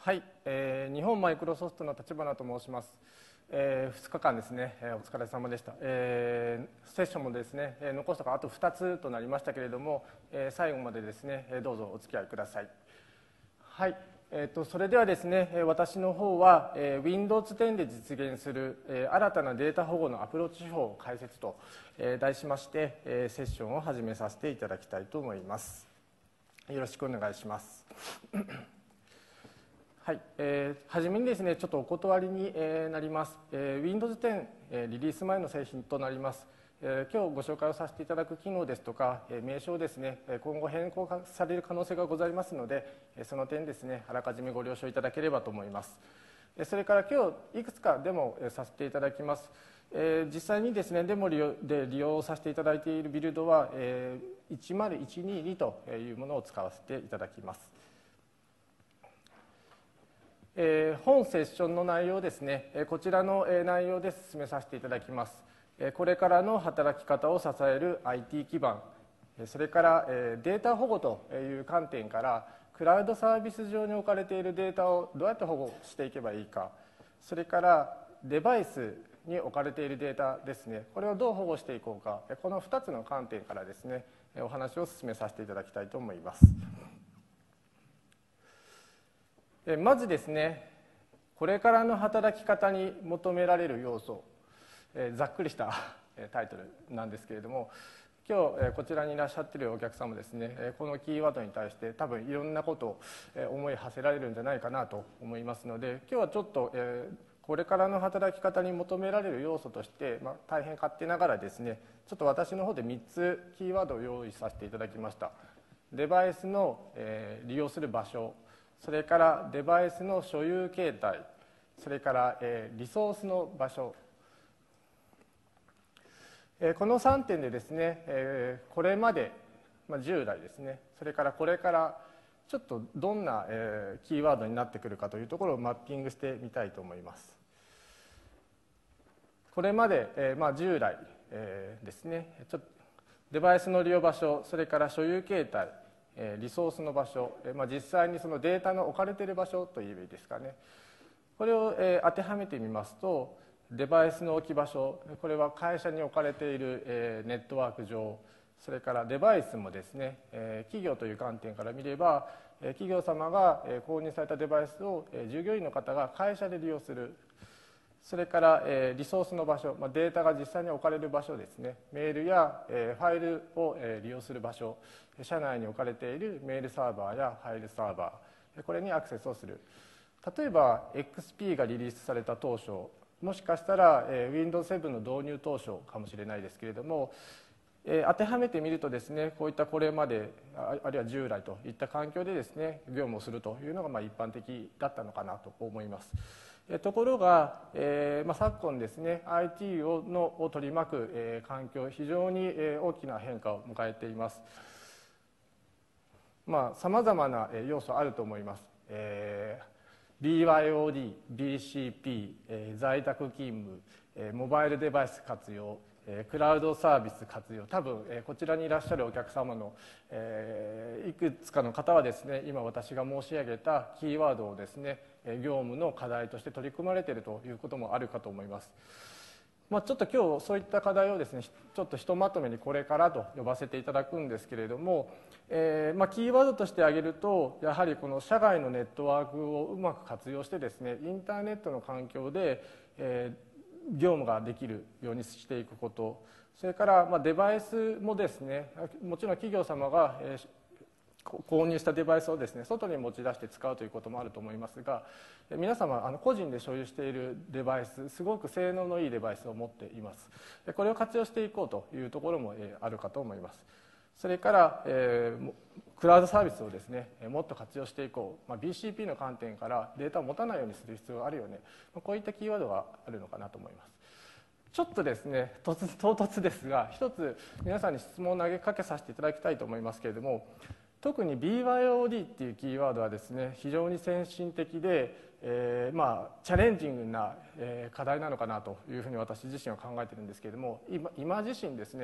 はい、日本マイクロソフトの立花と申します。2日間ですね、お疲れ様でした。セッションもですね、残すところあと2つとなりましたけれども、最後までですね、どうぞお付き合いください。はい、それではですね、私の方は Windows 10で実現する新たなデータ保護のアプローチ手法を解説と題しまして、セッションを始めさせていただきたいと思います。よろしくお願いします。はい、初めにですね、ちょっとお断りになります。Windows 10、リリース前の製品となります。今日ご紹介をさせていただく機能ですとか、名称ですね、今後変更される可能性がございますので、その点ですね、あらかじめご了承いただければと思います。それから今日いくつかデモをさせていただきます。実際にですね、デモで利用させていただいているビルドは10122というものを使わせていただきます。本セッションの内容ですね、こちらの内容で進めさせていただきます。これからの働き方を支える IT 基盤、それからデータ保護という観点からクラウドサービス上に置かれているデータをどうやって保護していけばいいか、それからデバイスに置かれているデータですね、これをどう保護していこうか、この2つの観点からですね、お話を進めさせていただきたいと思います。まずですね、これからの働き方に求められる要素、ざっくりしたタイトルなんですけれども、今日こちらにいらっしゃっているお客さんもですね、このキーワードに対して多分いろんなことを思い馳せられるんじゃないかなと思いますので、今日はちょっとこれからの働き方に求められる要素として、大変勝手ながらですね、ちょっと私の方で3つキーワードを用意させていただきました。デバイスの利用する場所、それからデバイスの所有形態、それからリソースの場所、この3点でですね、これまで従来ですね、それからこれからちょっとどんなキーワードになってくるかというところをマッピングしてみたいと思います。これまで従来ですね、デバイスの利用場所、それから所有形態、リソースの場所、実際にそのデータの置かれている場所といえばいいですかね、これを当てはめてみますと、デバイスの置き場所、これは会社に置かれているネットワーク上、それからデバイスもですね、企業という観点から見れば、企業様が購入されたデバイスを従業員の方が会社で利用する、それからリソースの場所、データが実際に置かれる場所ですね、メールやファイルを利用する場所、社内に置かれているメールサーバーやファイルサーバー、これにアクセスをする。例えば XP がリリースされた当初、もしかしたら Windows 7の導入当初かもしれないですけれども、当てはめてみるとですね、こういったこれまであるいは従来といった環境でですね、業務をするというのが一般的だったのかなと思います。ところが、昨今ですね、 IT を取り巻く環境、非常に大きな変化を迎えています。さまざまな要素あると思います。BYOD、BCP、在宅勤務、モバイルデバイス活用、クラウドサービス活用、多分こちらにいらっしゃるお客様のいくつかの方はですね、今私が申し上げたキーワードをですね、業務の課題として取り組まれているということもあるかと思います。ちょっと今日そういった課題をですね、ちょっとひとまとめにこれからと呼ばせていただくんですけれども、キーワードとして挙げると、やはりこの社外のネットワークをうまく活用してですね、インターネットの環境で、業務ができるようにしていくこと、それからデバイスもですね、もちろん企業様が購入したデバイスをですね、外に持ち出して使うということもあると思いますが、皆様個人で所有しているデバイス、すごく性能のいいデバイスを持っています。これを活用していこうというところもあるかと思います。それから、クラウドサービスをですね、もっと活用していこう、BCP の観点からデータを持たないようにする必要があるよね、こういったキーワードがあるのかなと思います。ちょっとですね、唐突ですが、一つ皆さんに質問を投げかけさせていただきたいと思いますけれども、特に BYOD っていうキーワードはですね、非常に先進的で、チャレンジングな、課題なのかなというふうに私自身は考えているんですけれども、今自身ですね、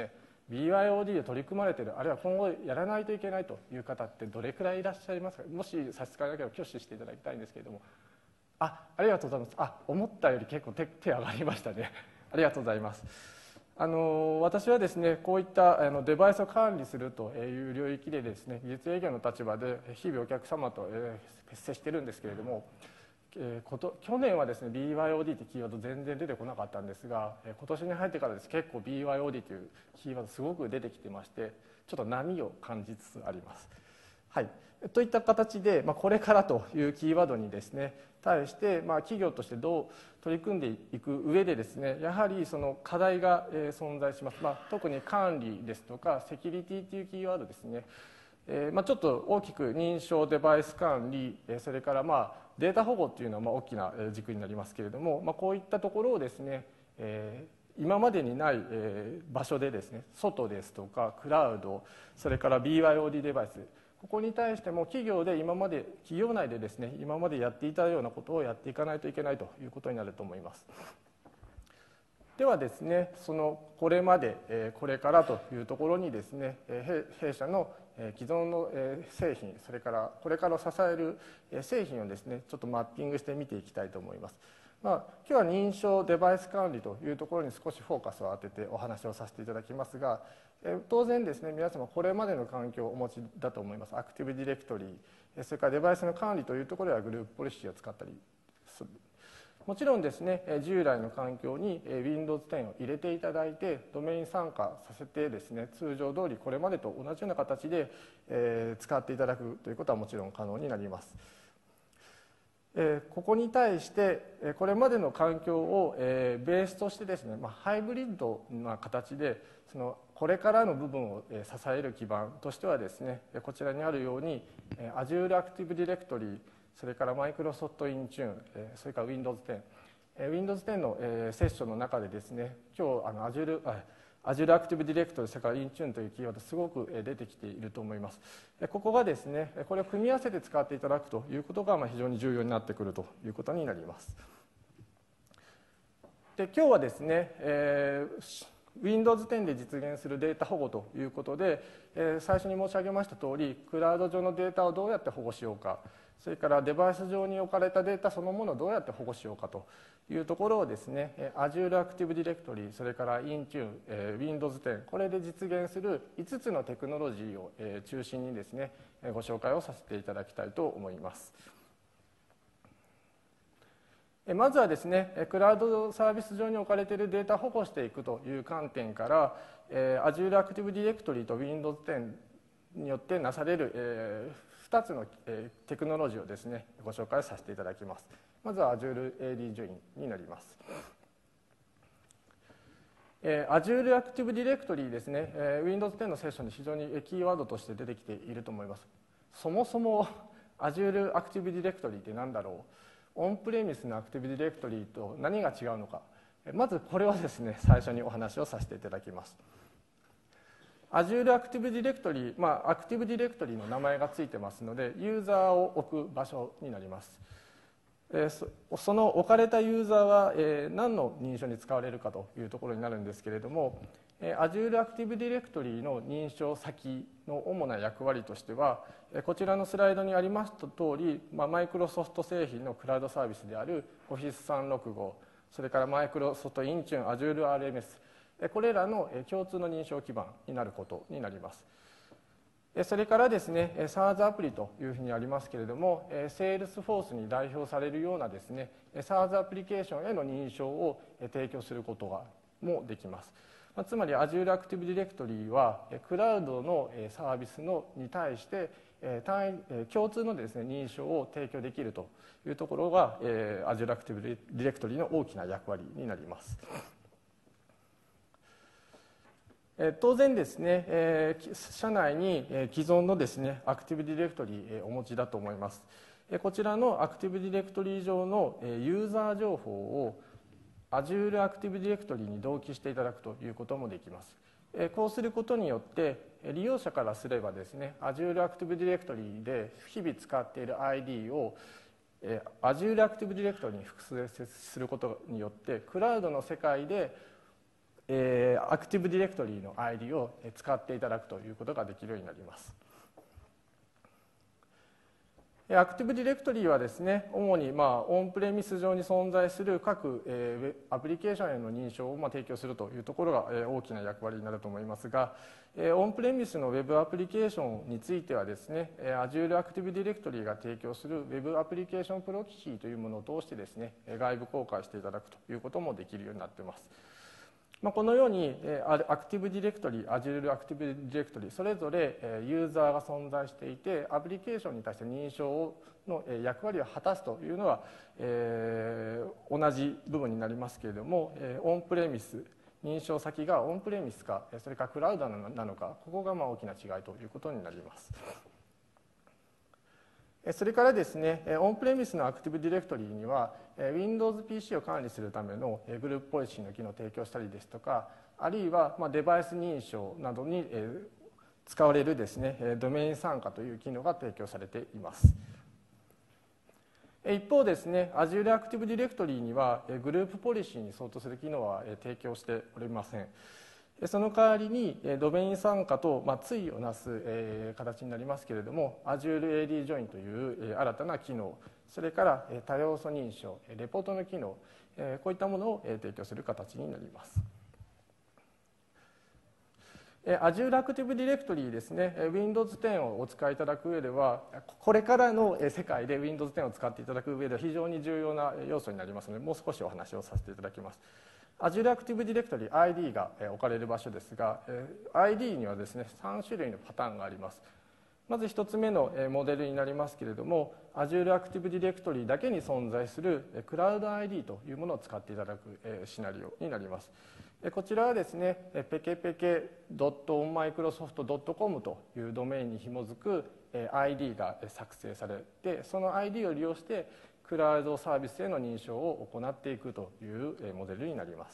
BYOD で取り組まれている、あるいは今後やらないといけないという方ってどれくらいいらっしゃいますか。もし差し支えなければ挙手していただきたいんですけれども。ありがとうございます。思ったより結構手上がりましたね。ありがとうございます。私はですね、こういったデバイスを管理するという領域でですね、技術営業の立場で日々お客様と接しているんですけれども、去年はですね BYOD というキーワード全然出てこなかったんですが、今年に入ってからです結構 BYOD というキーワードすごく出てきてまして、ちょっと波を感じつつあります。はい、といった形で、これからというキーワードにですね対して、企業としてどう取り組んでいく上でですね、やはりその課題が存在します。特に管理ですとかセキュリティというキーワードですね。ちょっと大きく認証デバイス管理、それからデータ保護というのは大きな軸になりますけれども、こういったところをですね、今までにない場所でですね、外ですとかクラウド、それから BYOD デバイス、ここに対しても企業内でですね、今までやっていたようなことをやっていかないといけないということになると思います。ではですね、これまでこれからというところにですね、弊社の既存の製品、それからこれから支える製品をですね、ちょっとマッピングして見ていきたいと思います。今日は認証デバイス管理というところに少しフォーカスを当ててお話をさせていただきますが、当然ですね、皆様これまでの環境をお持ちだと思います。アクティブディレクトリー、それからデバイスの管理というところではグループポリシーを使ったりする。もちろんですね、従来の環境に Windows 10を入れていただいて、ドメイン参加させてですね、通常通りこれまでと同じような形で使っていただくということはもちろん可能になります。ここに対してこれまでの環境をベースとしてですね、ハイブリッドな形でこれからの部分を支える基盤としてはですね、こちらにあるように Azure Active Directory、それからマイクロソフトインチューン、それから Windows 10、Windows 10のセッションの中でですね、今日Azure Active Directory、それからインチューンというキーワードすごく出てきていると思います。ここがですね、これを組み合わせて使っていただくということが非常に重要になってくるということになります。で、今日はですね、Windows 10で実現するデータ保護ということで、最初に申し上げました通り、クラウド上のデータをどうやって保護しようか、それからデバイス上に置かれたデータそのものをどうやって保護しようかというところをですね、Azure Active Directory、それから Intune、Windows 10、これで実現する5つのテクノロジーを中心にですね、ご紹介をさせていただきたいと思います。まずはですね、クラウドサービス上に置かれているデータを保護していくという観点から、Azure Active Directory と Windows 10によってなされる2つのテクノロジーをですね、ご紹介させていただきます。まずは Azure AD Join になります。Azure Active Directory ですね、Windows 10のセッションで非常にキーワードとして出てきていると思います。そもそも Azure Active Directory って何だろう、オンプレミスの Active Directory と何が違うのか、まずこれはですね、最初にお話をさせていただきます。Azure Active Directory、Active Directory の名前がついてますので、ユーザーを置く場所になります。その置かれたユーザーは何の認証に使われるかというところになるんですけれども、Azure Active Directory の認証先の主な役割としては、こちらのスライドにありました通り、マイクロソフト製品のクラウドサービスである Office365、それからマイクロソフトインチューン、Azure RMS、これらの共通の認証基盤になることになります。それからですね、SaaS アプリというふうにありますけれども、Salesforce に代表されるようなですね、SaaS アプリケーションへの認証を提供することがもできます。つまり Azure Active Directory はクラウドのサービスに対して共通のですね、認証を提供できるというところが Azure Active Directory の大きな役割になります。当然ですね、社内に既存のですね、アクティブディレクトリをお持ちだと思います。こちらのアクティブディレクトリ上のユーザー情報を Azure Active Directory に同期していただくということもできます。こうすることによって利用者からすればですね、Azure Active Directory で日々使っている ID をAzure Active Directory に複製することによってクラウドの世界で Active Directory の ID を使っていただくということができるようになります。Active Directory はですね、主にオンプレミス上に存在する各アプリケーションへの認証を提供するというところが大きな役割になると思いますが、オンプレミスの Web アプリケーションについてはですね、Azure Active Directory が提供する Web アプリケーションプロキシーというものを通してですね、外部公開していただくということもできるようになっています。このように Active Directory、Azure Active Directory それぞれユーザーが存在していて、アプリケーションに対して認証の役割を果たすというのは同じ部分になりますけれども、オンプレミス、認証先がオンプレミスかそれからクラウドなのか、ここが大きな違いということになります。それからですね、オンプレミスの Active Directory には Windows PC を管理するためのグループポリシーの機能を提供したりですとか、あるいはデバイス認証などに使われるですね、ドメイン参加という機能が提供されています。一方ですね、Azure Active Directory にはグループポリシーに相当する機能は提供しておりません。その代わりにドメイン参加と対をなす形になりますけれども、 Azure AD Join という新たな機能、それから多要素認証、レポートの機能、こういったものを提供する形になります。Azure Active Directory ですね、Windows 10をお使いいただく上では、これからの世界で Windows 10を使っていただく上では非常に重要な要素になりますので、もう少しお話をさせていただきます。Azure Active Directory ID が置かれる場所ですが、ID にはですね、3種類のパターンがあります。まず1つ目のモデルになりますけれども、Azure Active Directory だけに存在するクラウド ID というものを使っていただくシナリオになります。こちらはですね、ペケペケ .onmicrosoft.com というドメインに紐づく ID が作成されて、その ID を利用してクラウドサービスへの認証を行っていくというモデルになります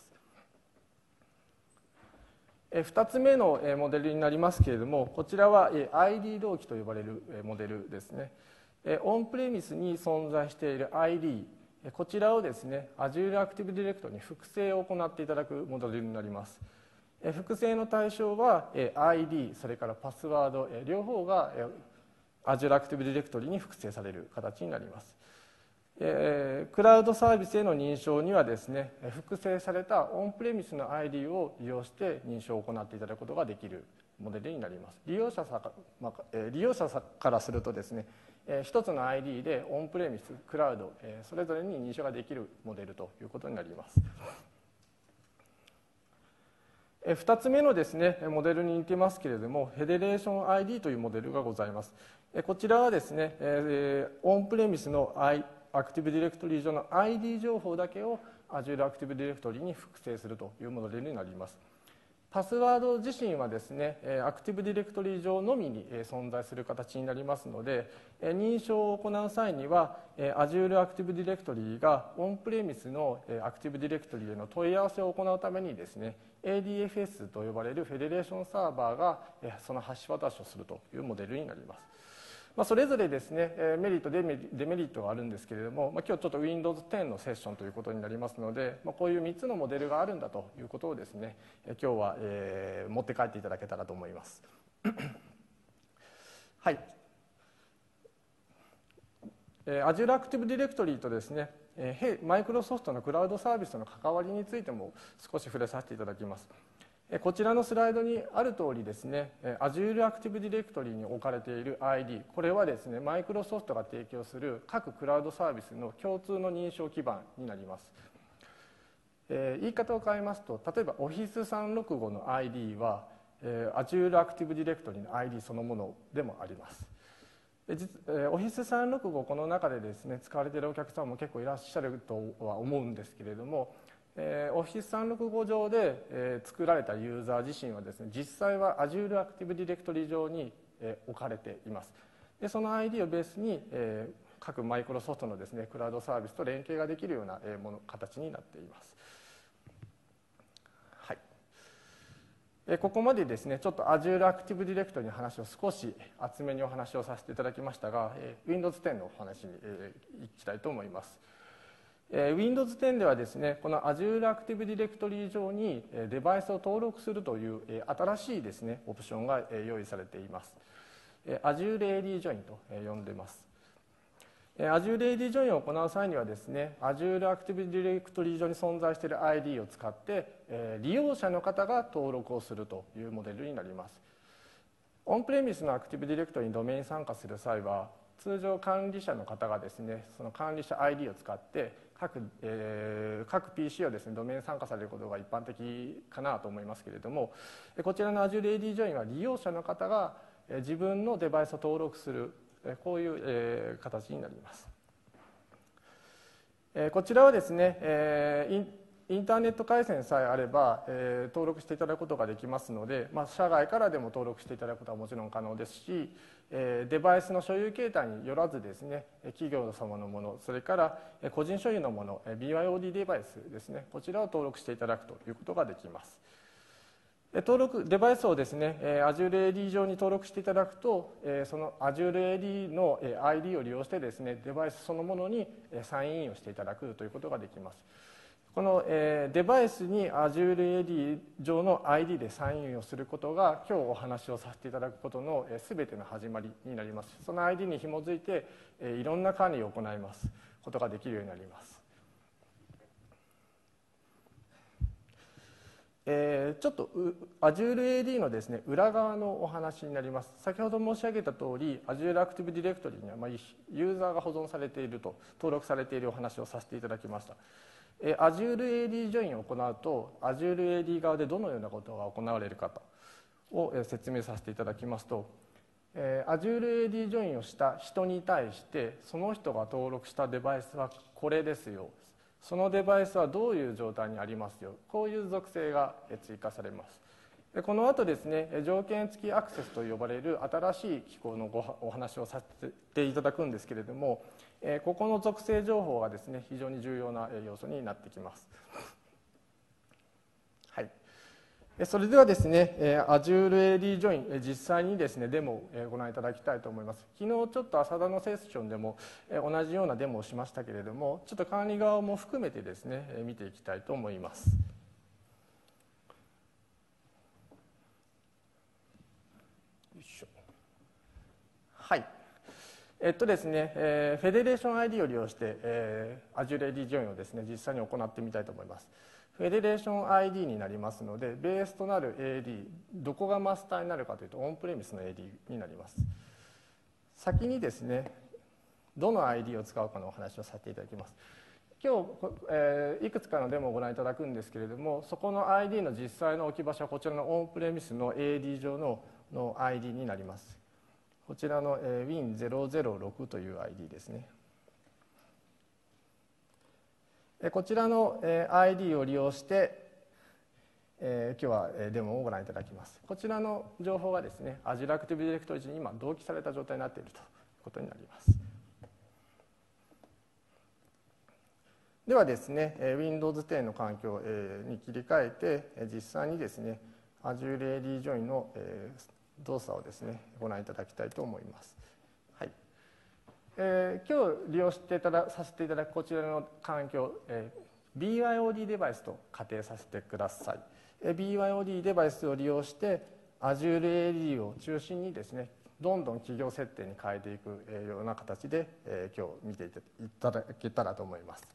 。2つ目のモデルになりますけれども、こちらは ID 同期と呼ばれるモデルですね。オンプレミスに存在している ID、こちらをですね、Azure Active Directory に複製を行っていただくモデルになります。複製の対象は ID、それからパスワード、両方が Azure Active Directory に複製される形になります。クラウドサービスへの認証にはですね、複製されたオンプレミスの ID を利用して認証を行っていただくことができるモデルになります。利用者からするとですね、一つの ID でオンプレミス、クラウド、それぞれに認証ができるモデルということになります。2つ目のですね、モデルに似てますけれども、フェデレーション ID というモデルがございます。こちらはですね、オンプレミスのActive Directory 上の ID 情報だけを Azure Active Directory に複製するというモデルになります。パスワード自身はですね、Active Directory 上のみに存在する形になりますので、認証を行う際には Azure Active Directory がオンプレミスの Active Directory への問い合わせを行うためにですね、ADFS と呼ばれるフェデレーションサーバーがその橋渡しをするというモデルになります。それぞれですね、メリット、デメリットがあるんですけれども、今日ちょっと Windows 10のセッションということになりますので、こういう3つのモデルがあるんだということをですね、今日は持って帰っていただけたらと思います。はい。Azure Active Directory とですね、マイクロソフトのクラウドサービスとの関わりについても少し触れさせていただきます。こちらのスライドにある通りですね、Azure Active Directory に置かれている ID、これはですね、マイクロソフトが提供する各クラウドサービスの共通の認証基盤になります。言い方を変えますと、例えば Office365 の ID は Azure Active Directory の ID そのものでもあります。Office365 この中でですね、使われているお客さんも結構いらっしゃるとは思うんですけれども、Office365 上で作られたユーザー自身はですね、実際は Azure Active Directory 上に置かれています。でその ID をベースに各マイクロソフトのですね、クラウドサービスと連携ができるような形になっています。はい。ここまでですね、ちょっと Azure Active Directory の話を少し厚めにお話をさせていただきましたが、Windows 10のお話に行きたいと思います。 Windows 10ではですね、この Azure Active Directory 上にデバイスを登録するという新しいですね、オプションが用意されています。Azure AD Join と呼んでいます。Azure AD Join を行う際にはですね、Azure Active Directory 上に存在している ID を使って利用者の方が登録をするというモデルになります。オンプレミスの Active Directory にドメインに参加する際は、通常管理者の方がですね、その管理者 ID を使って各 PC をですね、ドメイン参加されることが一般的かなと思いますけれども、こちらの Azure AD Join は利用者の方が自分のデバイスを登録する、こういう形になります。こちらはですね、インターネット回線さえあれば、登録していただくことができますので、社外からでも登録していただくことはもちろん可能ですし、デバイスの所有形態によらずですね、企業様のもの、それから個人所有のもの、BYOD デバイスですね、こちらを登録していただくということができます。デバイスをですね、Azure AD 上に登録していただくと、その Azure AD の ID を利用してですね、デバイスそのものにサインインをしていただくということができます。このデバイスに Azure AD 上の ID でサインインをすることが今日お話をさせていただくことの全ての始まりになります。その ID に紐づいていろんな管理を行いますことができるようになります。ちょっと Azure AD のですね、裏側のお話になります。先ほど申し上げた通り Azure Active Directory にはユーザーが保存されていると、登録されているお話をさせていただきました。Azure AD Join を行うと Azure AD 側でどのようなことが行われるかを説明させていただきますと、Azure AD Join をした人に対してその人が登録したデバイスはこれですよ、そのデバイスはどういう状態にありますよ、こういう属性が追加されます。この後ですね、条件付きアクセスと呼ばれる新しい機構のお話をさせていただくんですけれども、ここの属性情報がですね、非常に重要な要素になってきます。はい。それではですね、Azure AD Join、実際にですね、デモをご覧いただきたいと思います。昨日ちょっと浅田のセッションでも同じようなデモをしましたけれども、ちょっと管理側も含めてですね、見ていきたいと思います。はい。ですね、フェデレーション ID を利用して、Azure AD Join をですね、実際に行ってみたいと思います。フェデレーション ID になりますので、ベースとなる AD、どこがマスターになるかというと、オンプレミスの AD になります。先にですね、どの ID を使うかのお話をさせていただきます。今日、いくつかのデモをご覧いただくんですけれども、そこの ID の実際の置き場所はこちらのオンプレミスの AD 上の ID になります。こちらの Win006 という ID ですね。こちらの ID を利用して、今日はデモをご覧いただきます。こちらの情報がですね、Azure Active Directory に今同期された状態になっているということになります。ではですね、Windows 10の環境に切り替えて、実際にですね、Azure AD Join の動作をですね、ご覧いただきたいと思います。はい。今日利用させていただくこちらの環境、BYOD デバイスと仮定させてください。BYOD デバイスを利用して Azure AD を中心にですね、どんどん企業設定に変えていくような形で、今日見ていただけたらと思います。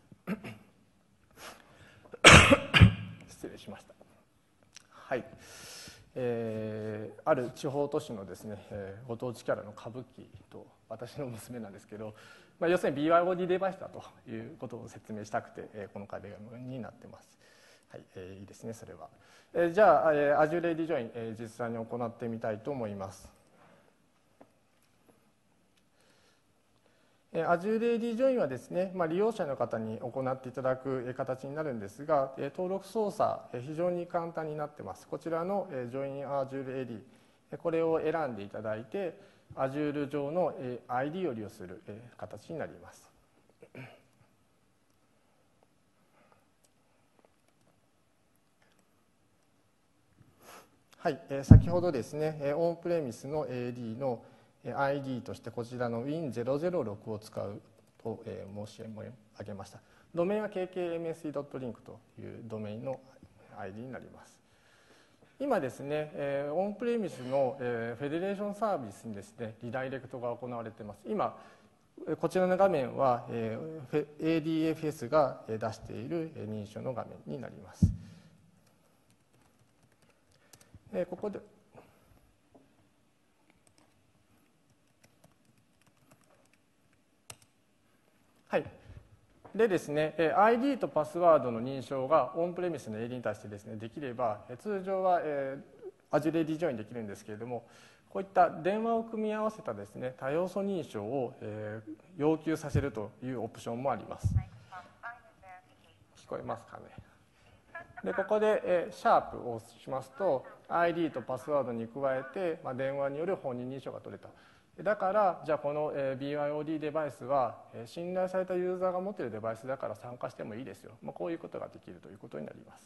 失礼しました。はい。ある地方都市のですね、ご当地キャラの歌舞伎と私の娘なんですけど、要するに BYOD デバイスだということを説明したくて、この壁になってます。はい、いいですね、それは。じゃあ、Azure AD Join、実際に行ってみたいと思います。Azure AD Join はですね、利用者の方に行っていただく形になるんですが、登録操作、非常に簡単になってます。こちらの Join Azure AD、これを選んでいただいて、Azure 上の ID を利用する形になります。はい、先ほどですね、オンプレミスの AD の ID としてこちらの Win006 を使うと申し上げました。ドメインは kkmsc.link というドメインの ID になります。今ですね、オンプレミスのフェデレーションサービスにですね、リダイレクトが行われています。今、こちらの画面は ADFS が出している認証の画面になります。ここではい。でですね、ID とパスワードの認証がオンプレミスの AD に対してですね、できれば、通常は Azure AD ジョインできるんですけれども、こういった電話を組み合わせたですね、多要素認証を要求させるというオプションもあります。聞こえますかね。でここでシャープを押しますと ID とパスワードに加えて、電話による本人認証が取れた。だからじゃあこの BYOD デバイスは信頼されたユーザーが持っているデバイスだから参加してもいいですよ、こういうことができるということになります。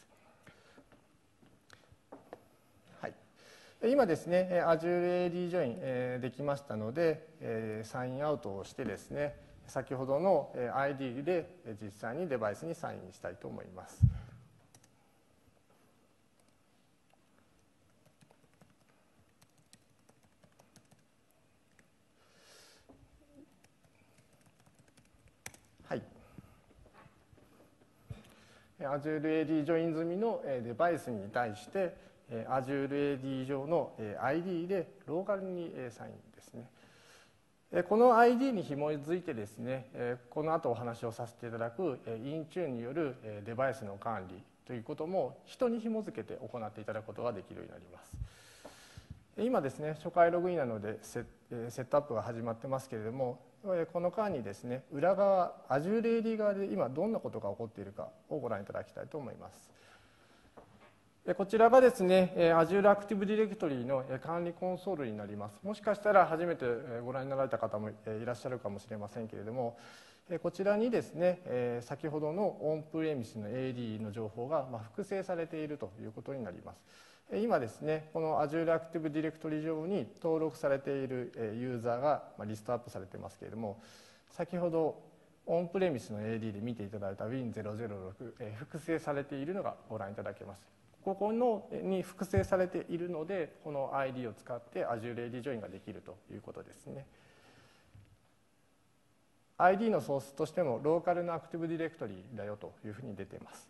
はい、今ですね Azure AD ジョインできましたのでサインアウトをしてですね、先ほどの ID で実際にデバイスにサインしたいと思います。Azure AD ジョイン済みのデバイスに対して Azure AD 上の ID でローカルにサインですね。この ID に紐づいてですね、この後お話をさせていただくインチューンによるデバイスの管理ということも人に紐づけて行っていただくことができるようになります。今ですね、初回ログインなのでセットアップが始まってますけれども、この間にですね、裏側 Azure AD 側で今どんなことが起こっているかをご覧いただきたいと思います。こちらがですね Azure Active Directory の管理コンソールになります。もしかしたら初めてご覧になられた方もいらっしゃるかもしれませんけれども、こちらにですね先ほどのオンプレミスの AD の情報が複製されているということになります。今ですねこの Azure Active Directory 上に登録されているユーザーがリストアップされてますけれども、先ほどオンプレミスの AD で見ていただいた Win006 複製されているのがご覧いただけます。ここに複製されているので、この ID を使って Azure AD ジョインができるということですね。ID のソースとしてもローカルのアクティブディレクトリだよというふうに出ています。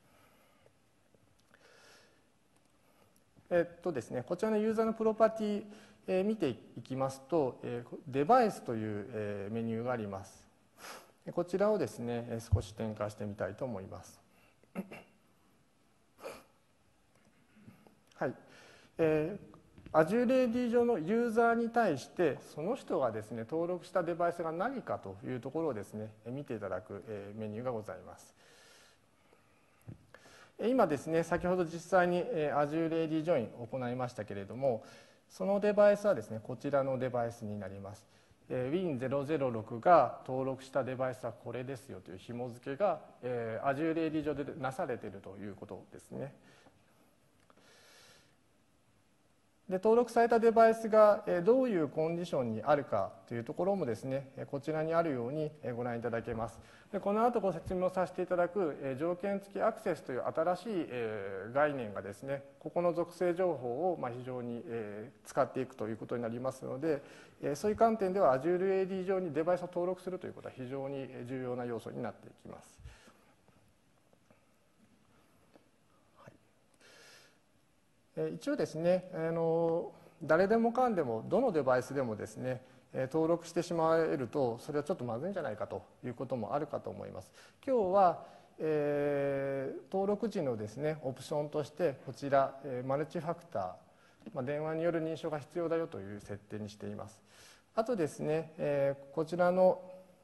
ですね、こちらのユーザーのプロパティ見ていきますと、デバイスというメニューがあります。こちらをですね、少し展開してみたいと思います。はい。Azure AD 上のユーザーに対してその人がですね登録したデバイスが何かというところをですね見ていただくメニューがございます。今ですね先ほど実際に Azure AD ジョインを行いましたけれども、そのデバイスはですねこちらのデバイスになります。Win006 が登録したデバイスはこれですよという紐付けが Azure AD 上でなされているということですね。で登録されたデバイスがどういうコンディションにあるかというところもですねこちらにあるようにご覧いただけます。でこの後ご説明をさせていただく条件付きアクセスという新しい概念がですねここの属性情報を非常に使っていくということになりますので、そういう観点では Azure AD 上にデバイスを登録するということは非常に重要な要素になっていきます。一応ですね誰でもかんでもどのデバイスでもですね登録してしまえるとそれはちょっとまずいんじゃないかということもあるかと思います。今日は登録時のですねオプションとしてこちらマルチファクター、電話による認証が必要だよという設定にしています。あとですねこちらの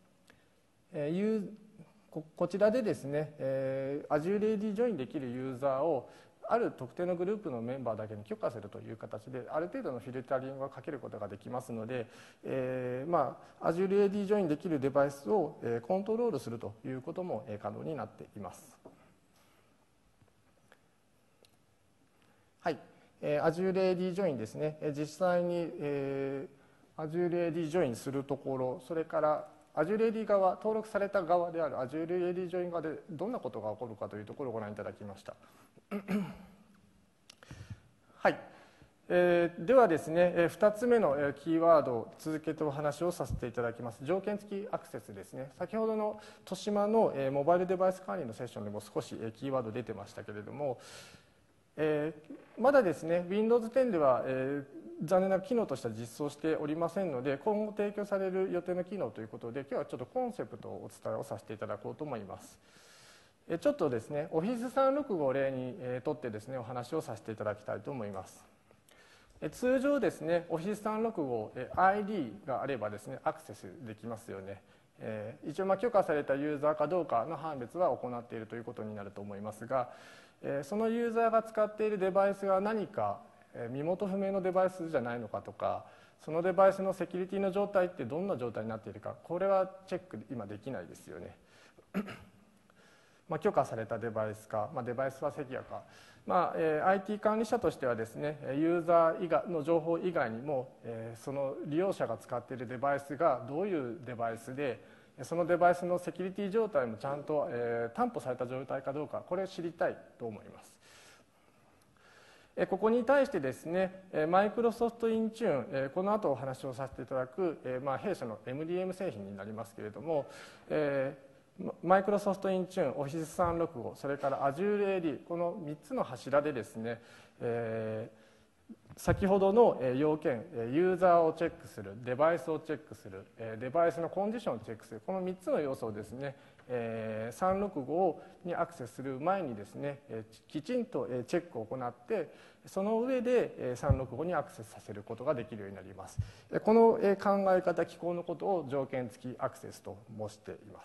こちらでですね Azure AD ジョインできるユーザーをある特定のグループのメンバーだけに許可するという形である程度のフィルタリングをかけることができますので、Azure AD ジョインできるデバイスをコントロールするということも可能になっています。はい、Azure AD ジョインですね、実際にAzure AD ジョインするところ、それから Azure AD 側、登録された側である Azure AD ジョイン側でどんなことが起こるかというところをご覧いただきました。はい。ではですね、2つ目のキーワードを続けてお話をさせていただきます。条件付きアクセスですね。先ほどの豊島のモバイルデバイス管理のセッションでも少しキーワード出てましたけれども、まだですね Windows 10では、残念な機能としては実装しておりませんので、今後提供される予定の機能ということで、今日はちょっとコンセプトをお伝えをさせていただこうと思います。ちょっとですね Office365 を例にとってですねお話をさせていただきたいと思います。通常ですね Office365 ID があればですねアクセスできますよね。一応許可されたユーザーかどうかの判別は行っているということになると思いますが、そのユーザーが使っているデバイスが何か身元不明のデバイスじゃないのかとか、そのデバイスのセキュリティの状態ってどんな状態になっているか、これはチェック今できないですよね。許可されたデバイスか、デバイスはセキュアか、IT 管理者としてはですねユーザー以外の情報以外にも、その利用者が使っているデバイスがどういうデバイスで、そのデバイスのセキュリティ状態もちゃんと、担保された状態かどうか、これを知りたいと思います。ここに対してですね、マイクロソフトインチューン、この後お話をさせていただく、弊社の MDM 製品になりますけれども、マイクロソフトインチューン、Office365、それから Azure AD、この3つの柱でですね、先ほどの要件、ユーザーをチェックする、デバイスをチェックする、デバイスのコンディションをチェックする、この3つの要素をですね、365にアクセスする前にですね、きちんとチェックを行って、その上で365にアクセスさせることができるようになります。この考え方、機構のことを条件付きアクセスと申しています。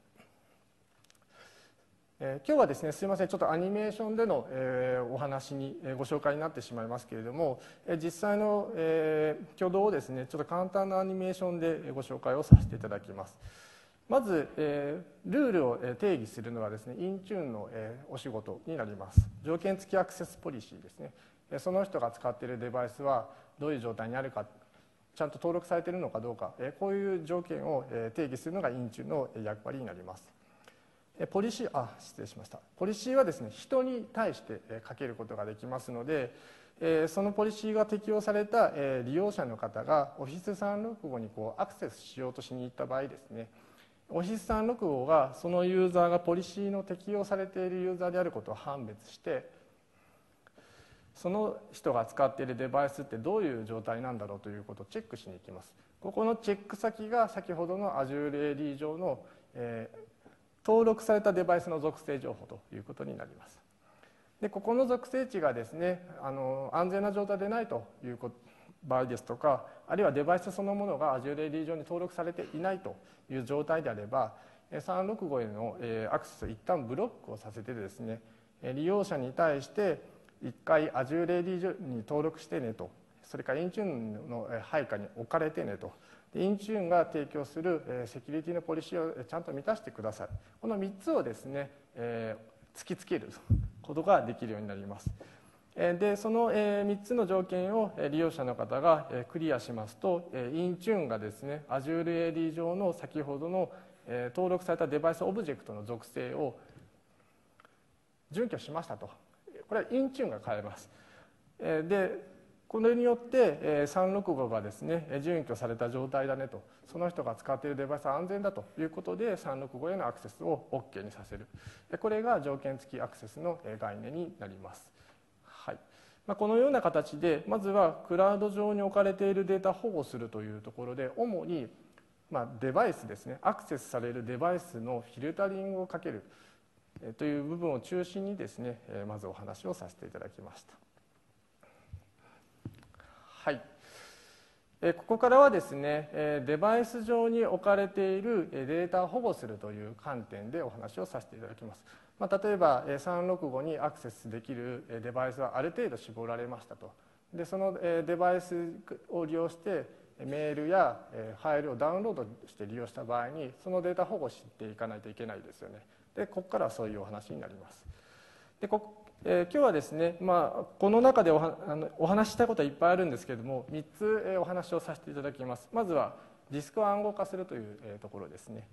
今日はですね、すいません、ちょっとアニメーションでのお話にご紹介になってしまいますけれども、実際の挙動をですね、ちょっと簡単なアニメーションでご紹介をさせていただきます。まず、ルールを定義するのはですね、インチューンのお仕事になります。条件付きアクセスポリシーですね。その人が使っているデバイスはどういう状態にあるか、ちゃんと登録されているのかどうか、こういう条件を定義するのがインチューンの役割になります。ポリシー、失礼しました。ポリシーはですね、人に対してかけることができますので、そのポリシーが適用された利用者の方が Office365 にアクセスしようとしに行った場合ですね、Office365 がそのユーザーがポリシーの適用されているユーザーであることを判別して、その人が使っているデバイスってどういう状態なんだろうということをチェックしに行きます。ここのチェック先が先ほどの Azure AD 上の、登録されたデバイスの属性情報ということになります。でここの属性値がですね、安全な状態でないという場合ですとか、あるいはデバイスそのものが Azure AD 上に登録されていないという状態であれば、365へのアクセスを一旦ブロックをさせてですね、利用者に対して一回 Azure AD 上に登録してねと、それからインチューンの配下に置かれてねと、インチューンが提供するセキュリティのポリシーをちゃんと満たしてください。この3つをですね、突きつけることができるようになります。でその3つの条件を利用者の方がクリアしますと、インチューンがですね Azure AD 上の先ほどの登録されたデバイスオブジェクトの属性を準拠しましたと。これはインチューンが変えます。でこれによって365がですね準拠された状態だねと、その人が使っているデバイスは安全だということで365へのアクセスを OK にさせる、これが条件付きアクセスの概念になります。はい。このような形でまずはクラウド上に置かれているデータを保護するというところで、主にデバイスですね、アクセスされるデバイスのフィルタリングをかけるという部分を中心にですね、まずお話をさせていただきました。はい、ここからはですね、デバイス上に置かれているデータを保護するという観点でお話をさせていただきます。例えば365にアクセスできるデバイスはある程度絞られましたと。でそのデバイスを利用してメールやファイルをダウンロードして利用した場合に、そのデータ保護していかないといけないですよね。でここからはそういうお話になります。で今日はですね、この中でお話ししたいことはいっぱいあるんですけれども、3つお話をさせていただきます。まずはディスクを暗号化するというところですね。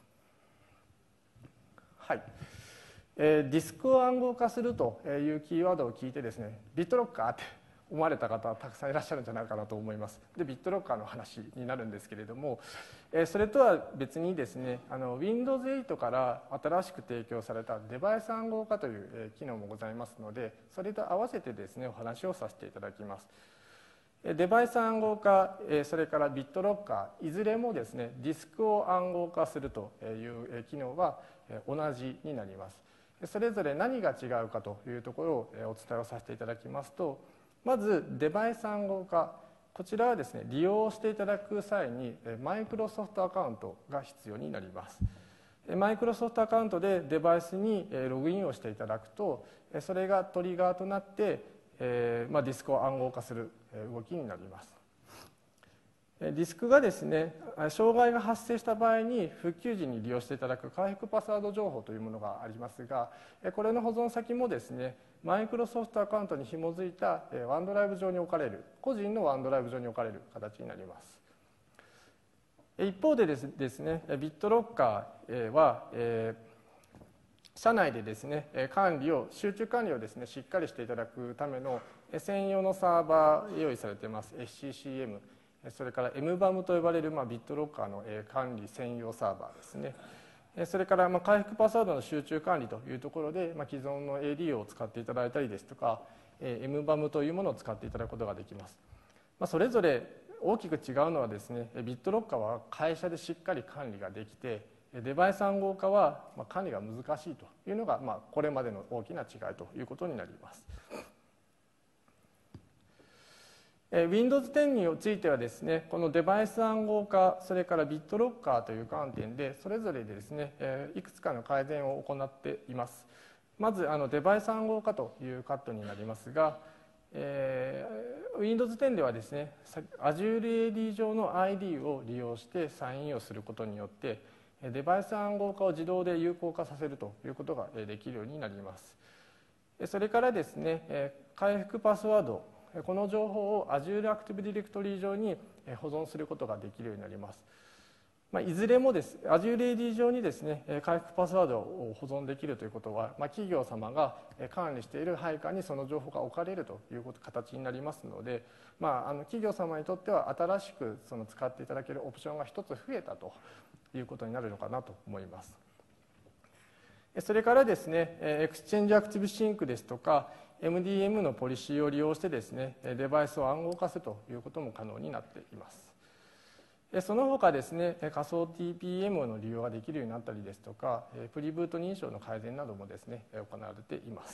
はい。ディスクを暗号化するというキーワードを聞いてですね、ビットロッカーって思われた方はたくさんいらっしゃるんじゃないかなと思います。で、ビットロッカーの話になるんですけれども、それとは別にですね、Windows 8から新しく提供されたデバイス暗号化という機能もございますので、それと合わせてですね、お話をさせていただきます。デバイス暗号化、それからビットロッカー、いずれもですね、ディスクを暗号化するという機能は同じになります。それぞれ何が違うかというところをお伝えをさせていただきますと、まずデバイス暗号化、こちらはですね、利用していただく際にマイクロソフトアカウントが必要になります。マイクロソフトアカウントでデバイスにログインをしていただくと、それがトリガーとなってディスクを暗号化する動きになります。ディスクがですね、障害が発生した場合に復旧時に利用していただく回復パスワード情報というものがありますが、これの保存先もですね、マイクロソフトアカウントに紐づいたワンドライブ上に置かれる、個人のワンドライブ上に置かれる形になります。一方でですね、ビットロッカーは社内でですね、集中管理をですね、しっかりしていただくための専用のサーバー用意されています。SCCM、それから MBAM と呼ばれるビットロッカーの管理専用サーバーですね。それから回復パスワードの集中管理というところで既存の AD を使っていただいたりですとか、MBAM というものを使っていただくことができます。それぞれ大きく違うのはですね、ビットロッカーは会社でしっかり管理ができて、デバイス暗号化は管理が難しいというのがこれまでの大きな違いということになります。Windows 10についてはですね、このデバイス暗号化、それからビットロッカーという観点で、それぞれでですね、いくつかの改善を行っています。まず、デバイス暗号化というカットになりますが、Windows 10ではですね、Azure AD 上の ID を利用してサインインをすることによって、デバイス暗号化を自動で有効化させるということができるようになります。それからですね、回復パスワード、この情報を Azure Active Directory 上に保存することができるようになります。いずれもです Azure AD 上にですね、回復パスワードを保存できるということは、企業様が管理している配下にその情報が置かれるという形になりますので、企業様にとっては新しく使っていただけるオプションが一つ増えたということになるのかなと思います。それからですね、Exchange Active Sync ですとか、MDM のポリシーを利用してですね、デバイスを暗号化するということも可能になっています。その他ですね、仮想 TPM の利用ができるようになったりですとか、プリブート認証の改善などもですね、行われています。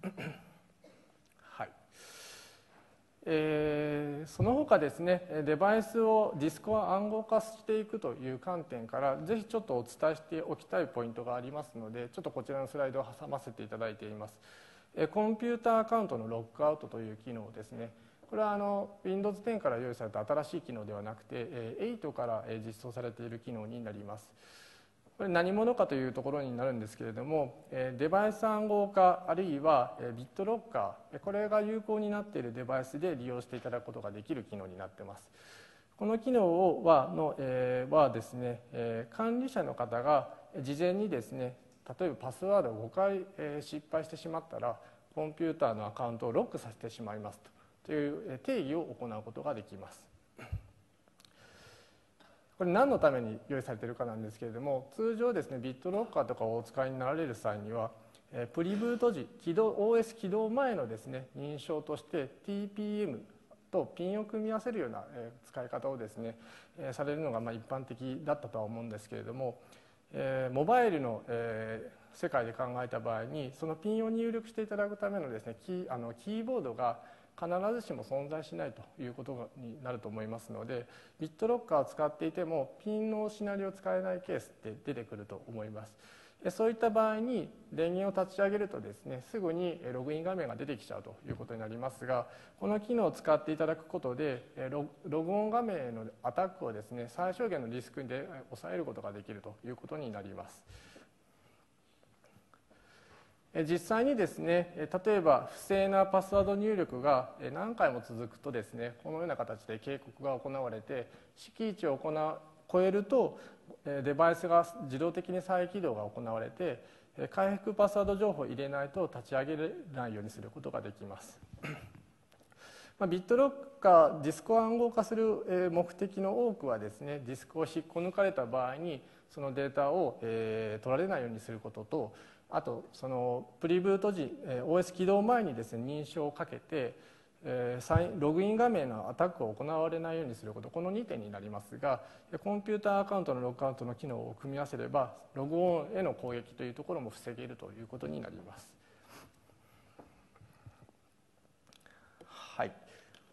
はい。その他ですね、デバイスをディスクを暗号化していくという観点から、ぜひちょっとお伝えしておきたいポイントがありますので、ちょっとこちらのスライドを挟ませていただいています。コンピューターアカウントのロックアウトという機能ですね。これはWindows 10から用意された新しい機能ではなくて、8から実装されている機能になります。これ何者かというところになるんですけれども、デバイス暗号化あるいはビットロッカー、これが有効になっているデバイスで利用していただくことができる機能になっています。この機能はですね、管理者の方が事前にですね、例えばパスワードを5回失敗してしまったらコンピューターのアカウントをロックさせてしまいますという定義を行うことができます。これ何のために用意されているかなんですけれども、通常ですね、ビットロッカーとかをお使いになられる際にはプリブート時、OS 起動前のですね、認証として TPM とピンを組み合わせるような使い方をですね、されるのが一般的だったとは思うんですけれども、モバイルの世界で考えた場合にそのピンを入力していただくためのですね、キーボードが必ずしも存在しないということになると思いますので、ビットロッカーを使っていてもピンのシナリオを使えないケースって出てくると思います。そういった場合に電源を立ち上げるとですね、すぐにログイン画面が出てきちゃうということになりますが、この機能を使っていただくことでログオン画面へのアタックをですね、最小限のリスクで抑えることができるということになります。実際にですね、例えば不正なパスワード入力が何回も続くとですね、このような形で警告が行われて、敷地を超えるとデバイスが自動的に再起動が行われて回復パスワード情報を入れないと立ち上げれないようにすることができます。ビットロッカー、ディスクを暗号化する目的の多くはですね、ディスクを引っこ抜かれた場合にそのデータを取られないようにすることと、あとそのプリブート時 OS 起動前にですね認証をかけてログイン画面のアタックを行われないようにすること、この2点になりますが、コンピューターアカウントのログアウトの機能を組み合わせればログオンへの攻撃というところも防げるということになります。はい。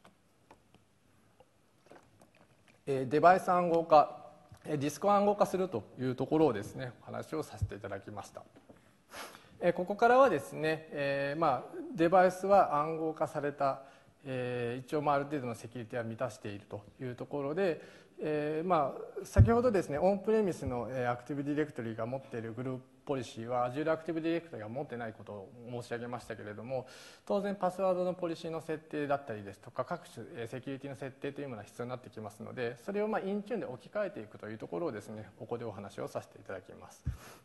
デバイス暗号化、ディスクを暗号化するというところをですねお話をさせていただきました。ここからはですね、デバイスは暗号化された、一応ある程度のセキュリティは満たしているというところで、先ほどですねオンプレミスのアクティブディレクトリが持っているグループポリシーは Azure アクティブディレクトリが持ってないことを申し上げましたけれども、当然パスワードのポリシーの設定だったりですとか各種セキュリティの設定というものが必要になってきますので、それをインチューンで置き換えていくというところをですねここでお話をさせていただきます。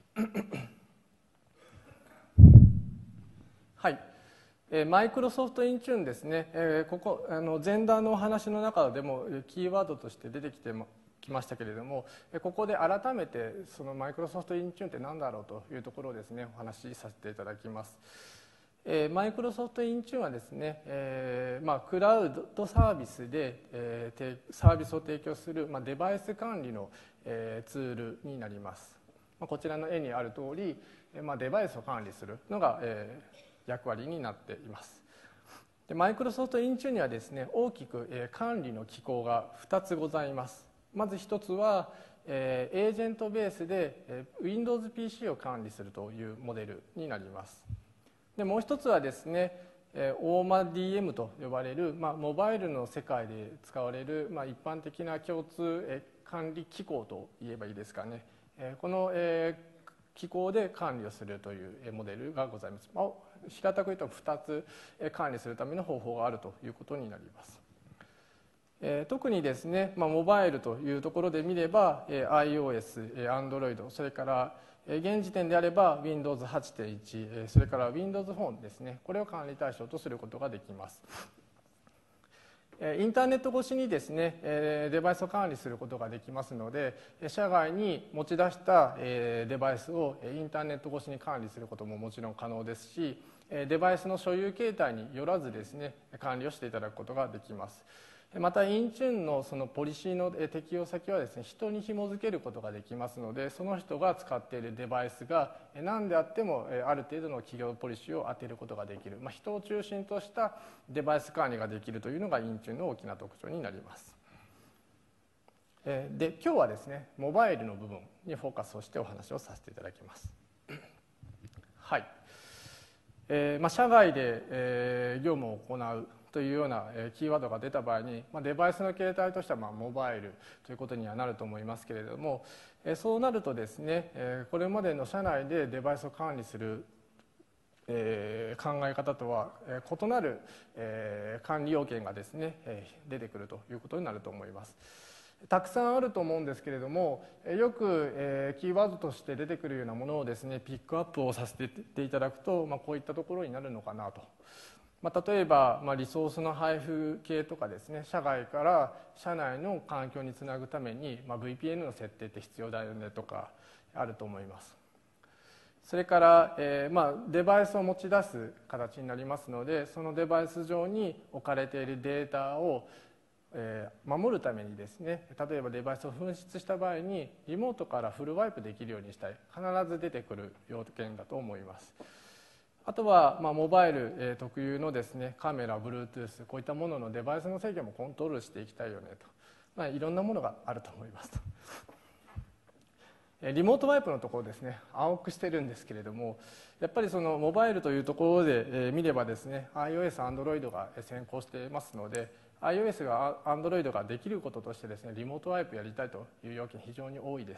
はい、マイクロソフトインチューンですね、ここ前段のお話の中でもキーワードとして出てきましたけれども、ここで改めてそのマイクロソフトインチューンって何だろうというところをですねお話しさせていただきます。マイクロソフトインチューンはですね、クラウドサービスで、サービスを提供する、デバイス管理の、ツールになります。こちらの絵にある通り、デバイスを管理するのが、役割になっています。マイクロソフトインチューンにはですね大きく、管理の機構が2つございます。まず1つは、エージェントベースで、Windows PC を管理するというモデルになります。でもう一つはですね、OMADM と呼ばれる、モバイルの世界で使われる、一般的な共通、管理機構といえばいいですかね。この、機構で管理をするというモデルがございます。平たく言うと2つ管理するための方法があるということになります。特にですね、モバイルというところで見れば iOS、Android、それから現時点であれば Windows 8.1、それから Windows Phone ですね、これを管理対象とすることができます。インターネット越しにですねデバイスを管理することができますので、社外に持ち出したデバイスをインターネット越しに管理することももちろん可能ですし、デバイスの所有形態によらずですね管理をしていただくことができます。またインチューンのそのポリシーの適用先はですね人に紐付けることができますので、その人が使っているデバイスが何であってもある程度の企業ポリシーを当てることができる、人を中心としたデバイス管理ができるというのがインチューンの大きな特徴になります。で今日はですねモバイルの部分にフォーカスをしてお話をさせていただきます。はい、社外で業務を行うというようなキーワードが出た場合に、デバイスの形態としてはモバイルということにはなると思いますけれども、そうなるとですねこれまでの社内でデバイスを管理する考え方とは異なる管理要件がですね出てくるということになると思います。たくさんあると思うんですけれども、よくキーワードとして出てくるようなものをですねピックアップをさせていただくと、こういったところになるのかなと。例えば、リソースの配布系とかですね、社外から社内の環境につなぐために、VPN の設定って必要だよねとかあると思います。それから、デバイスを持ち出す形になりますので、そのデバイス上に置かれているデータを守るためにですね、例えばデバイスを紛失した場合にリモートからフルワイプできるようにしたい、必ず出てくる要件だと思います。あとは、モバイル特有のですねカメラ、Bluetooth、こういったもののデバイスの制御もコントロールしていきたいよねと、いろんなものがあると思いますと。リモートワイプのところですね青くしてるんですけれども、やっぱりそのモバイルというところで見ればですね iOS、Android が先行していますので、 iOS が Android ができることとしてですねリモートワイプやりたいという要件非常に多いです。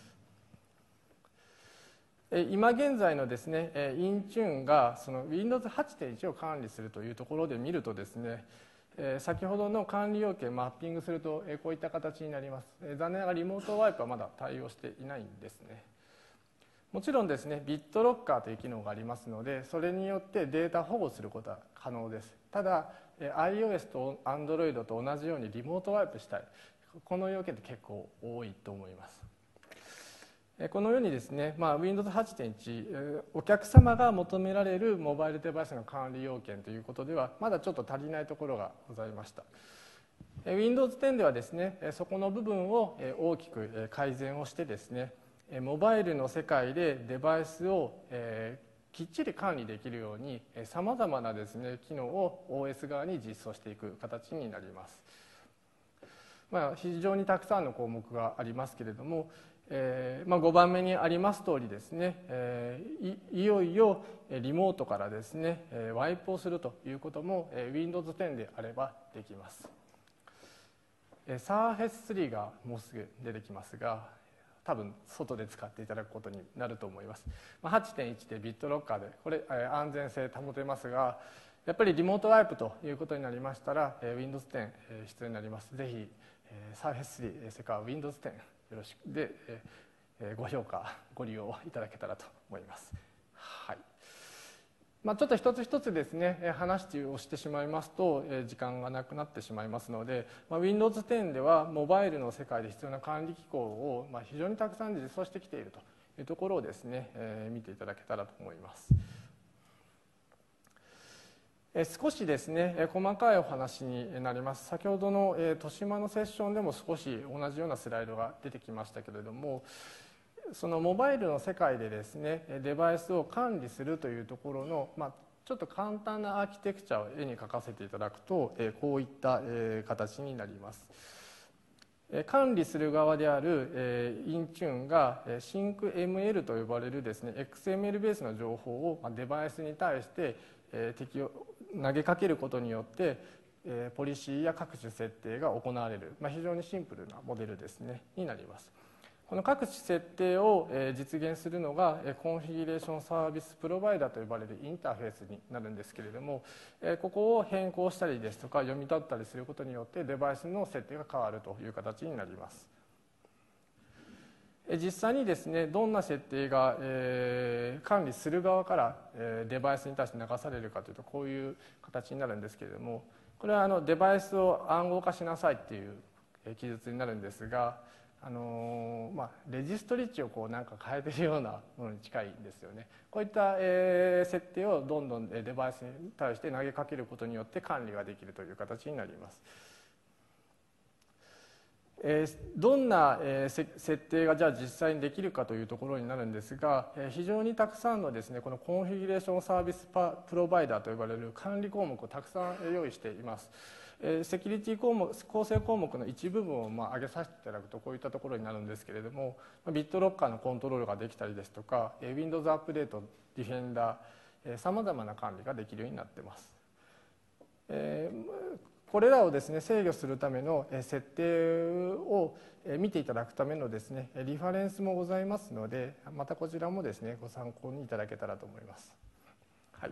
今現在のですねインチューンがその Windows 8.1 を管理するというところで見るとですね、 先ほどの管理要件マッピングするとこういった形になります。残念ながらリモートワイプはまだ対応していないんですね。もちろんですね、ビットロッカーという機能がありますので、それによってデータ保護することは可能です。ただ iOS と Android と同じようにリモートワイプしたい、この要件って結構多いと思います。このようにですね、Windows 8.1、お客様が求められるモバイルデバイスの管理要件ということではまだちょっと足りないところがございました。Windows 10ではですね、そこの部分を大きく改善をしてですね、モバイルの世界でデバイスをきっちり管理できるようにさまざまなですね機能を OS 側に実装していく形になります。非常にたくさんの項目がありますけれども、5番目にあります通りですね、いよいよリモートからですねワイプをするということも Windows 10であればできます。Surface 3がもうすぐ出てきますが、多分外で使っていただくことになると思います。8.1 でビットロッカーでこれ安全性保てますが、やっぱりリモートワイプということになりましたら Windows 10必要になります。ぜひ Surface 3それから Windows 10よろしくでご評価ご利用いただけたらと思います。はい。ちょっと一つ一つですね話をしてしまいますと時間がなくなってしまいますので、Windows 10ではモバイルの世界で必要な管理機構を非常にたくさん実装してきているというところをですね見ていただけたらと思います。少しですね細かいお話になります。先ほどの豊島のセッションでも少し同じようなスライドが出てきましたけれども、そのモバイルの世界でですねデバイスを管理するというところの、ちょっと簡単なアーキテクチャを絵に描かせていただくとこういった形になります。管理する側であるインチューンが SyncML と呼ばれるですね XML ベースの情報をデバイスに対して投げかけることによってポリシーや各種設定が行われる、非常にシンプルなモデルですねになります。この各種設定を実現するのがコンフィギュレーションサービスプロバイダーと呼ばれるインターフェースになるんですけれども、ここを変更したりですとか読み取ったりすることによってデバイスの設定が変わるという形になります。実際にですねどんな設定が管理する側からデバイスに対して流されるかというとこういう形になるんですけれども、これはデバイスを暗号化しなさいっていう記述になるんですが、レジストリッチをこうなんか変えてるようなものに近いんですよね。こういった設定をどんどんデバイスに対して投げかけることによって管理ができるという形になります。どんな設定がじゃあ実際にできるかというところになるんですが、非常にたくさんのですねこのコンフィギュレーションサービスプロバイダーと呼ばれる管理項目をたくさん用意しています。セキュリティ項目構成項目の一部分を挙げさせていただくとこういったところになるんですけれども、ビットロッカーのコントロールができたりですとか Windows アップデートディフェンダーさまざまな管理ができるようになっています。これらをですね制御するための設定を見ていただくためのですねリファレンスもございますので、またこちらもですねご参考にいただけたらと思います。はい、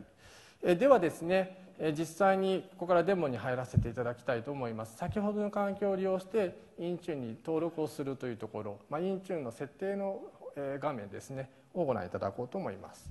ではですね実際にここからデモに入らせていただきたいと思います。先ほどの環境を利用してインチューンに登録をするというところ、インチューンの設定の画面ですねをご覧いただこうと思います。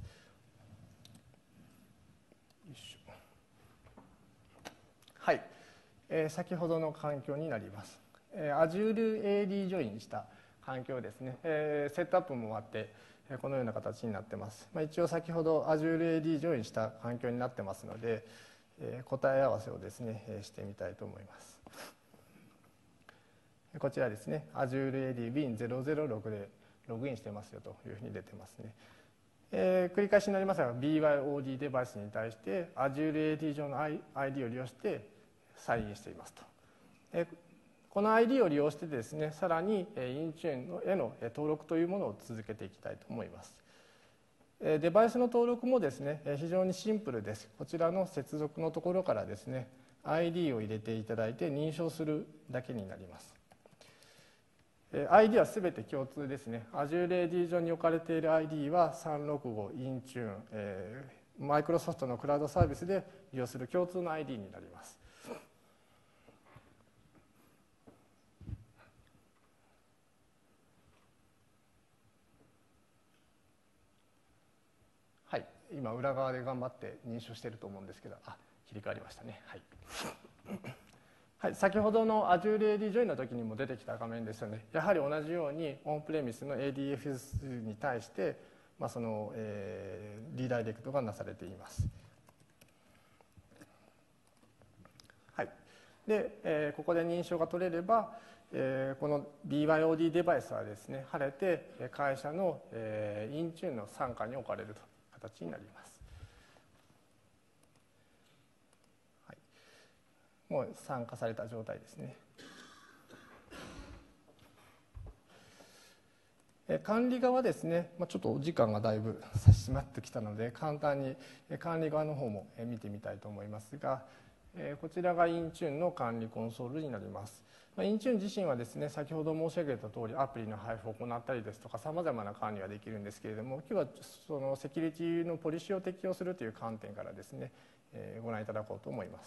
はい、先ほどの環境になります。Azure AD ジョインした環境ですね。セットアップも終わってこのような形になってます。一応先ほど Azure AD ジョインした環境になってますので、答え合わせをですねしてみたいと思います。こちらですね Azure AD Win006 でログインしてますよというふうに出てますね。繰り返しになりますが BYOD デバイスに対して Azure AD 上の ID を利用してサインインしていますと。この ID を利用してですねさらにインチューンへの登録というものを続けていきたいと思います。デバイスの登録もですね非常にシンプルです。こちらの接続のところからですね ID を入れていただいて認証するだけになります。ID はすべて共通ですね。Azure AD 上に置かれている ID は365インチューン、マイクロソフトのクラウドサービスで利用する共通の ID になります。 はい、今裏側で頑張って認証していると思うんですけど、切り替わりましたね。はいはい、先ほどの Azure AD ジョインの時にも出てきた画面ですよね。やはり同じようにオンプレミスの ADFS に対して、その、リダイレクトがなされています。はい、で、ここで認証が取れれば、この BYOD デバイスはですね、晴れて会社の、インチューンの傘下に置かれるという形になります。はい、もう参加された状態ですね。管理側ですね、ちょっとお時間がだいぶ差し迫ってきたので、簡単に管理側の方も見てみたいと思いますが、こちらがインチューンの管理コンソールになります。インチューン自身はですね、先ほど申し上げた通りアプリの配布を行ったりですとか、さまざまな管理ができるんですけれども、今日はそのセキュリティのポリシーを適用するという観点からですね、ご覧いただこうと思います。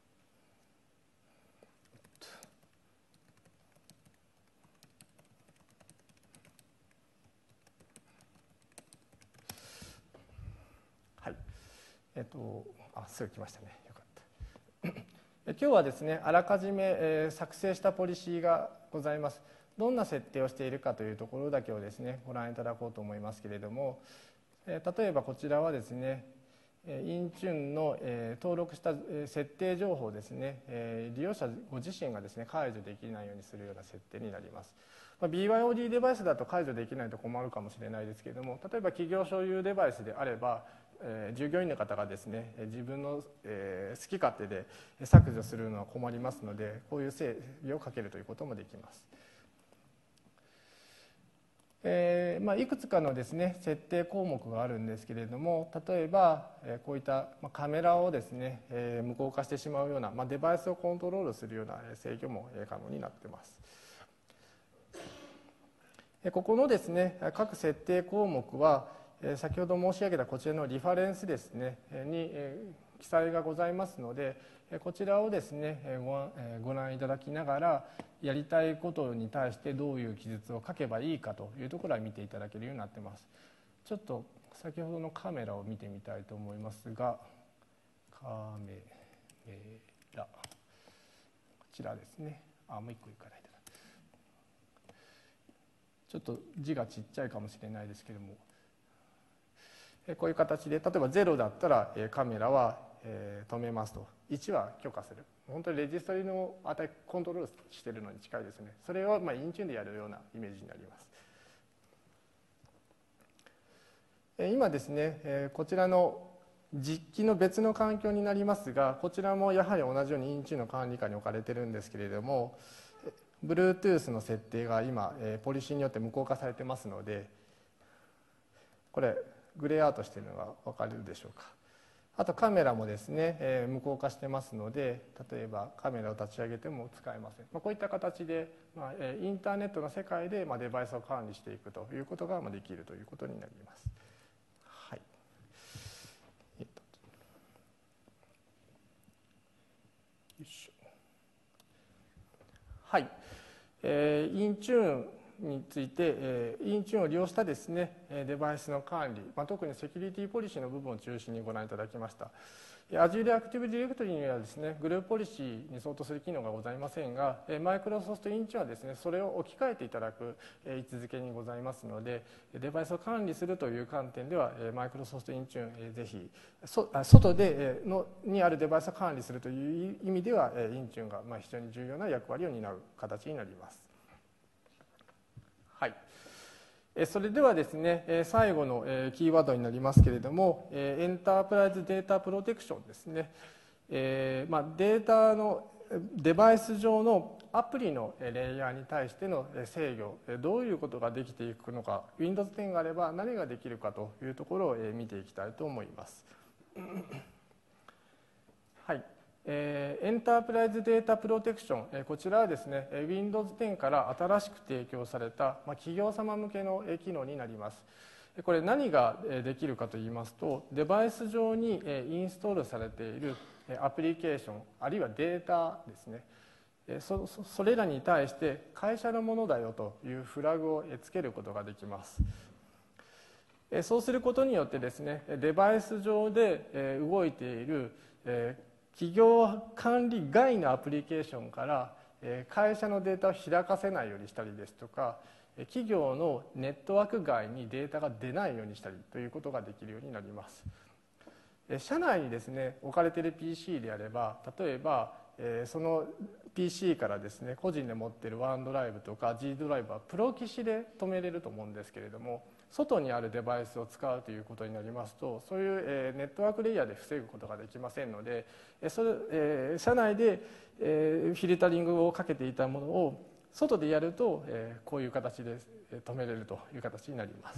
はい、すぐ来ましたね。よかった。今日はですね、あらかじめ作成したポリシーがございます。どんな設定をしているかというところだけをですね、ご覧いただこうと思いますけれども、例えばこちらはですね、インチューンの登録した設定情報をですね、利用者ご自身がですね、解除できないようにするような設定になります。BYOD デバイスだと解除できないと困るかもしれないですけれども、例えば企業所有デバイスであれば、従業員の方がですね、自分の好き勝手で削除するのは困りますので、こういう整備をかけるということもできます。いくつかのですね、設定項目があるんですけれども、例えばこういったカメラをですね、無効化してしまうような、デバイスをコントロールするような制御も可能になっています。ここのですね、各設定項目は先ほど申し上げたこちらのリファレンスですねに記載がございますので、こちらをですねご覧いただきながら、やりたいことに対してどういう記述を書けばいいかというところは見ていただけるようになっています。ちょっと先ほどのカメラを見てみたいと思いますが、カメラ、こちらですね。もう一個いかないと。ちょっと字がちっちゃいかもしれないですけれども、こういう形で、例えば0だったらカメラは止めますと、1は許可する。本当にレジストリの値コントロールしているのに近いですね。それをインチューンでやるようなイメージになります。今ですね、こちらの実機の別の環境になりますが、こちらもやはり同じようにインチューンの管理下に置かれているんですけれども、Bluetooth の設定が今ポリシーによって無効化されてますので、これグレーアウトしているのが分かるでしょうか。あとカメラもですね、無効化してますので、例えばカメラを立ち上げても使えません。こういった形で、インターネットの世界でデバイスを管理していくということができるということになります。はい。よいしょ。はい。インチューンについて、インチューンを利用したですね、デバイスの管理、特にセキュリティポリシーの部分を中心にご覧いただきました。Azure Active Directory にはですね、グループポリシーに相当する機能がございませんが、Microsoft インチューンはですね、それを置き換えていただく位置づけにございますので、デバイスを管理するという観点では、Microsoft インチューン、ぜひ、外でにあるデバイスを管理するという意味では、インチューンが非常に重要な役割を担う形になります。はい、それではですね、最後のキーワードになりますけれども、エンタープライズデータプロテクションですね。データのデバイス上のアプリのレイヤーに対しての制御、どういうことができていくのか、Windows 10があれば何ができるかというところを見ていきたいと思います。はい。エンタープライズデータプロテクション、こちらはですね、Windows 10から新しく提供された企業様向けの機能になります。これ何ができるかといいますと、デバイス上にインストールされているアプリケーション、あるいはデータですね、それらに対して会社のものだよというフラグをつけることができます。 そうすることによってですね、デバイス上で動いている企業管理外のアプリケーションから会社のデータを開かせないようにしたりですとか、企業のネットワーク外にデータが出ないようにしたりということができるようになります。社内にですね置かれている PC であれば、例えばその PC からですね個人で持っているワンドライブとか G ドライブはプロ棋士で止めれると思うんですけれども、外にあるデバイスを使うということになりますと、そういうネットワークレイヤーで防ぐことができませんので、社内でフィルタリングをかけていたものを外でやるとこういう形で止めれるという形になります。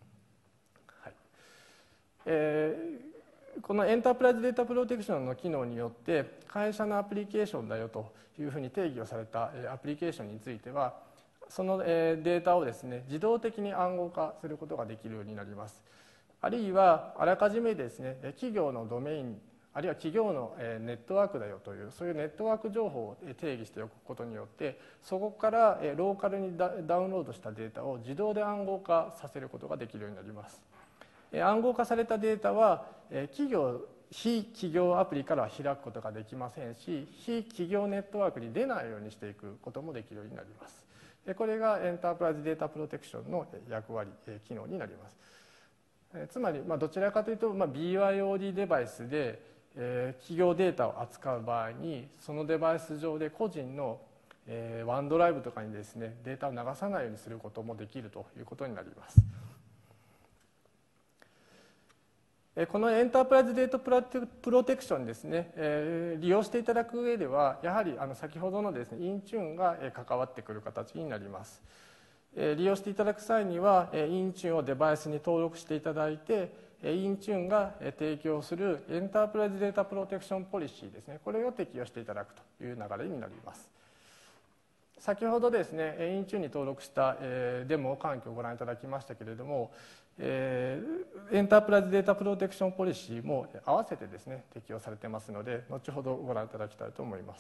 このエンタープライズデータプロテクションの機能によって会社のアプリケーションだよというふうに定義をされたアプリケーションについては、そのデータをですね自動的に暗号化することができるようになります。あるいはあらかじめですね企業のドメインあるいは企業のネットワークだよというそういうネットワーク情報を定義しておくことによって、そこからローカルにダウンロードしたデータを自動で暗号化させることができるようになります。暗号化されたデータは非企業アプリからは開くことができませんし、非企業ネットワークに出ないようにしていくこともできるようになります。これがエンタープライズデータプロテクションの役割機能になります。つまりどちらかというと BYOD デバイスで企業データを扱う場合に、そのデバイス上で個人のワンドライブとかにですねデータを流さないようにすることもできるということになります。このエンタープライズデータプロテクションですね、利用していただく上ではやはり先ほどのですねインチューンが関わってくる形になります。利用していただく際にはインチューンをデバイスに登録していただいて、インチューンが提供するエンタープライズデータプロテクションポリシーですね、これを適用していただくという流れになります。先ほどですねインチューンに登録したデモ環境をご覧いただきましたけれども、エンタープライズデータプロテクションポリシーも合わせてですね適用されてますので、後ほどご覧いただきたいと思います。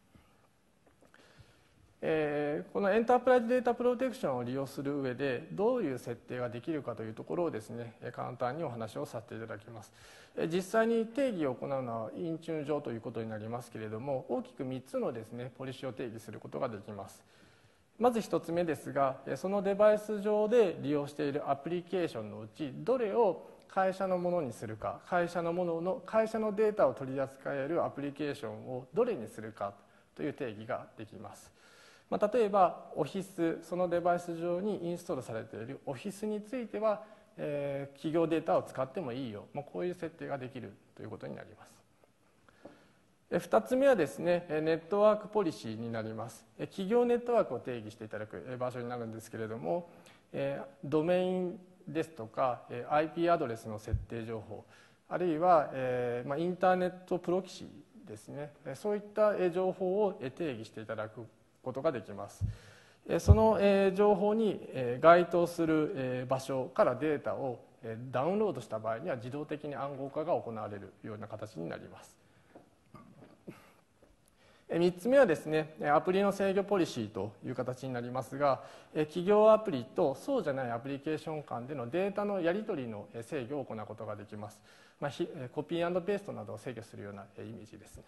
このエンタープライズデータプロテクションを利用する上でどういう設定ができるかというところをですね簡単にお話をさせていただきます。実際に定義を行うのはインチューン上ということになりますけれども、大きく3つのですねポリシーを定義することができます。まず1つ目ですが、そのデバイス上で利用しているアプリケーションのうちどれを会社のものにするか、会社のデータを取り扱えるアプリケーションをどれにするかという定義ができます。例えばオフィス、そのデバイス上にインストールされているオフィスについては、企業データを使ってもいいよ、こういう設定ができるということになります。2つ目はですねネットワークポリシーになります。企業ネットワークを定義していただく場所になるんですけれども、ドメインですとか IP アドレスの設定情報、あるいはインターネットプロキシですね、そういった情報を定義していただくことができます。その情報に該当する場所からデータをダウンロードした場合には自動的に暗号化が行われるような形になります。3つ目はですねアプリの制御ポリシーという形になりますが、企業アプリとそうじゃないアプリケーション間でのデータのやり取りの制御を行うことができます。コピー&ペーストなどを制御するようなイメージです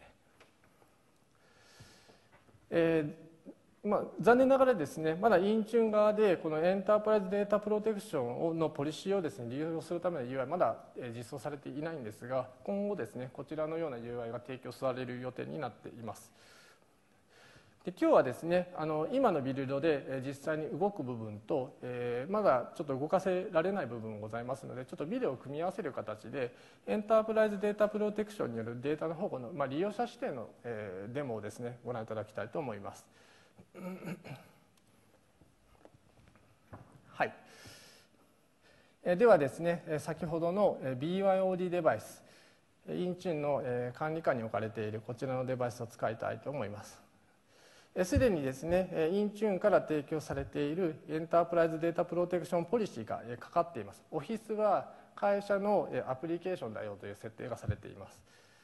ね。残念ながらですねまだインチューン側でこのエンタープライズデータプロテクションのポリシーをですね利用するための UI まだ実装されていないんですが、今後ですねこちらのような UI が提供される予定になっています。で今日はですね今のビルドで実際に動く部分と、まだちょっと動かせられない部分がございますので、ちょっとビデオを組み合わせる形でエンタープライズデータプロテクションによるデータの保護の、利用者視点のデモをですねご覧いただきたいと思います。はい、ではですね先ほどの BYOD デバイス、インチューンの管理下に置かれているこちらのデバイスを使いたいと思います。すでにですねインチューンから提供されているエンタープライズデータプロテクションポリシーがかかっています。オフィスは会社のアプリケーションだよという設定がされています。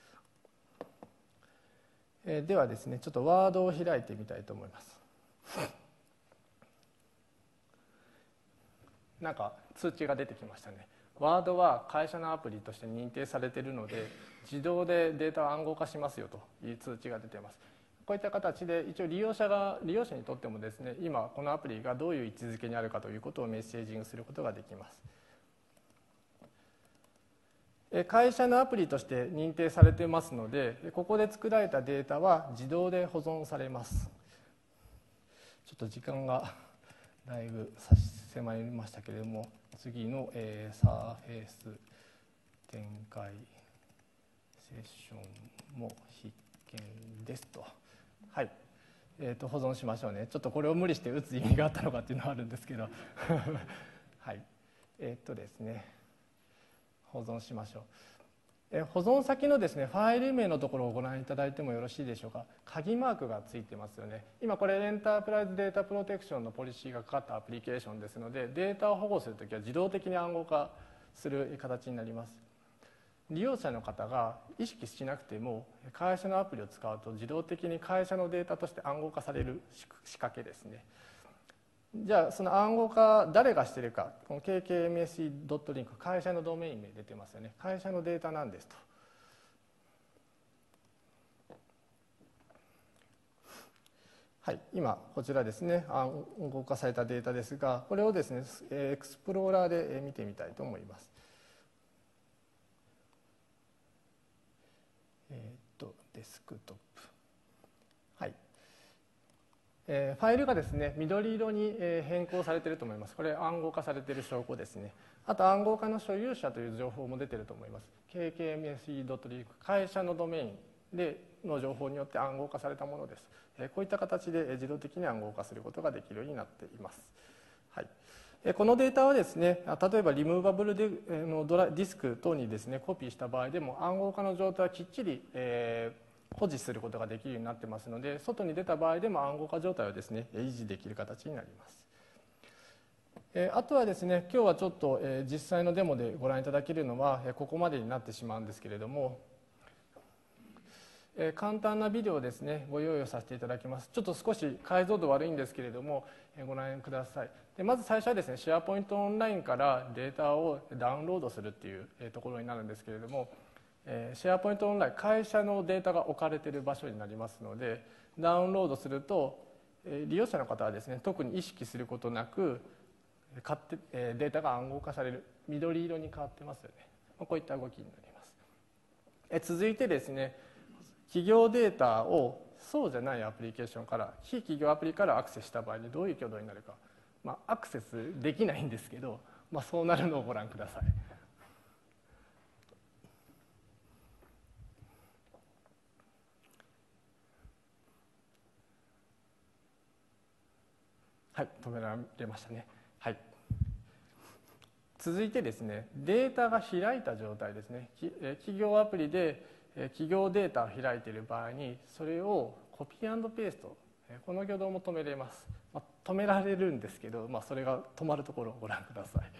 ではですねちょっとワードを開いてみたいと思います。 なんか通知が出てきましたね。ワードは会社のアプリとして認定されているので、自動でデータを暗号化しますよという通知が出ています。こういった形で一応利用者にとってもですね、今このアプリがどういう位置づけにあるかということをメッセージングすることができます。会社のアプリとして認定されていますので、ここで作られたデータは自動で保存されます。ちょっと時間がだいぶ差し迫りましたけれども、次の、サーフェイス展開セッションも必見ですと。はい、保存しましょうね。ちょっとこれを無理して打つ意味があったのかっていうのはあるんですけどはい、ですね、保存しましょう。保存先のですね、ファイル名のところをご覧いただいてもよろしいでしょうか。鍵マークがついてますよね。今これエンタープライズデータプロテクションのポリシーがかかったアプリケーションですので、データを保護するときは自動的に暗号化する形になります。利用者の方が意識しなくても会社のアプリを使うと自動的に会社のデータとして暗号化される仕掛けですね。じゃあその暗号化誰がしているか、この kkmse.link 会社のドメイン名出てますよね。会社のデータなんですと。はい、今こちらですね、暗号化されたデータですが、これをですねエクスプローラーで見てみたいと思います。デスクトップ、はい、ファイルがですね緑色に変更されていると思います。これ暗号化されている証拠ですね。あと暗号化の所有者という情報も出ていると思います。 kkmse.link 会社のドメインでの情報によって暗号化されたものです。こういった形で自動的に暗号化することができるようになっています。はい、このデータはですね、例えばリムーバブルディスク等にですねコピーした場合でも暗号化の状態はきっちり保持することができるようになってますので、外に出た場合でも暗号化状態をですね維持できる形になります。あとはですね、今日はちょっと実際のデモでご覧いただけるのはここまでになってしまうんですけれども、簡単なビデオをですねご用意をさせていただきます。ちょっと少し解像度悪いんですけれどもご覧ください。でまず最初はですね、シェアポイントオンラインからデータをダウンロードするっていうところになるんですけれども、シェアポイントオンライン、会社のデータが置かれている場所になりますので、ダウンロードすると利用者の方はですね特に意識することなくデータが暗号化される、緑色に変わってますよね。こういった動きになります。続いてですね、企業データをそうじゃないアプリケーションから非企業アプリからアクセスした場合にどういう挙動になるか、アクセスできないんですけど、そうなるのをご覧ください。はい、止められましたね。はい、続いてですね、データが開いた状態ですね。企業アプリで企業データを開いている場合にそれをコピー&ペースト、この挙動も止めれます。止められるんですけど、それが止まるところをご覧ください。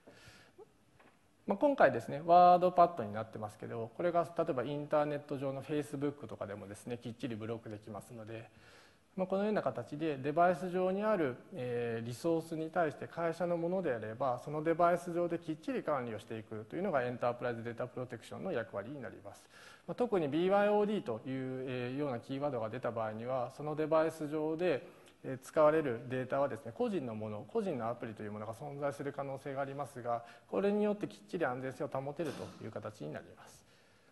今回ですねワードパッドになってますけど、これが例えばインターネット上の Facebook とかでもですねきっちりブロックできますので、このような形でデバイス上にあるリソースに対して会社のものであればそのデバイス上できっちり管理をしていくというのがエンタープライズデータプロテクションの役割になります。特に BYOD というようなキーワードが出た場合にはそのデバイス上で使われるデータはですね個人のもの、個人のアプリというものが存在する可能性がありますが、これによってきっちり安全性を保てるという形になります。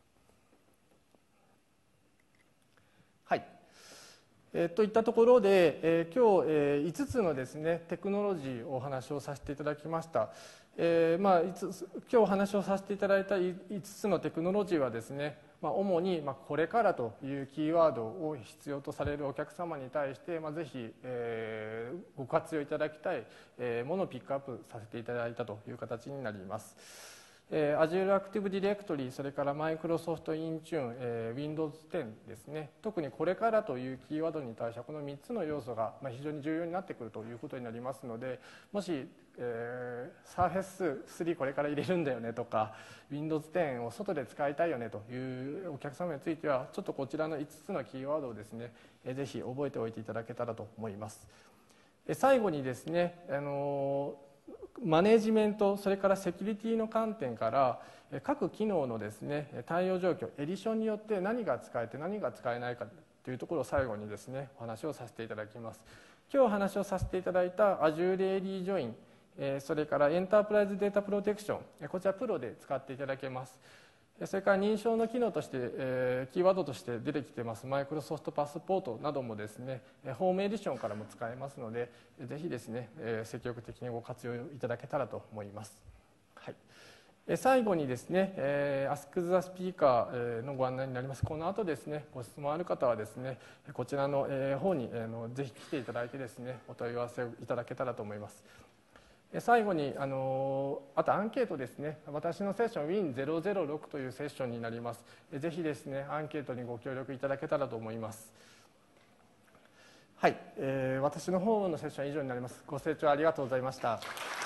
はい、といったところで、今日、5つのですねテクノロジーをお話をさせていただきました。今日お話をさせていただいた5つのテクノロジーはですね、主にこれからというキーワードを必要とされるお客様に対してぜひご活用いただきたいものをピックアップさせていただいたという形になります。Azure Active Directory、それから Microsoft Intune、Windows 10ですね、特にこれからというキーワードに対してはこの3つの要素が非常に重要になってくるということになりますので、もし、Surface 3これから入れるんだよねとか Windows 10を外で使いたいよねというお客様についてはちょっとこちらの5つのキーワードをですねぜひ覚えておいていただけたらと思います。最後にですねマネジメント、それからセキュリティの観点から各機能のですね対応状況、エディションによって何が使えて何が使えないかというところを最後にですねお話をさせていただきます。今日お話をさせていただいた Azure AD ジョイン、それからエンタープライズデータプロテクション、こちらプロで使っていただけます。それから認証の機能として、キーワードとして出てきてますマイクロソフトパスポートなどもですねホームエディションからも使えますので、ぜひですね積極的にご活用いただけたらと思います。はい、最後にですね、Ask the Speaker のご案内になります。この後ですねご質問ある方はですねこちらの方にぜひ来ていただいてですねお問い合わせをいただけたらと思います。最後にあとアンケートですね、私のセッション Win006 というセッションになります。ぜひですねアンケートにご協力いただけたらと思います。はい、私の方のセッションは以上になります。ご清聴ありがとうございました。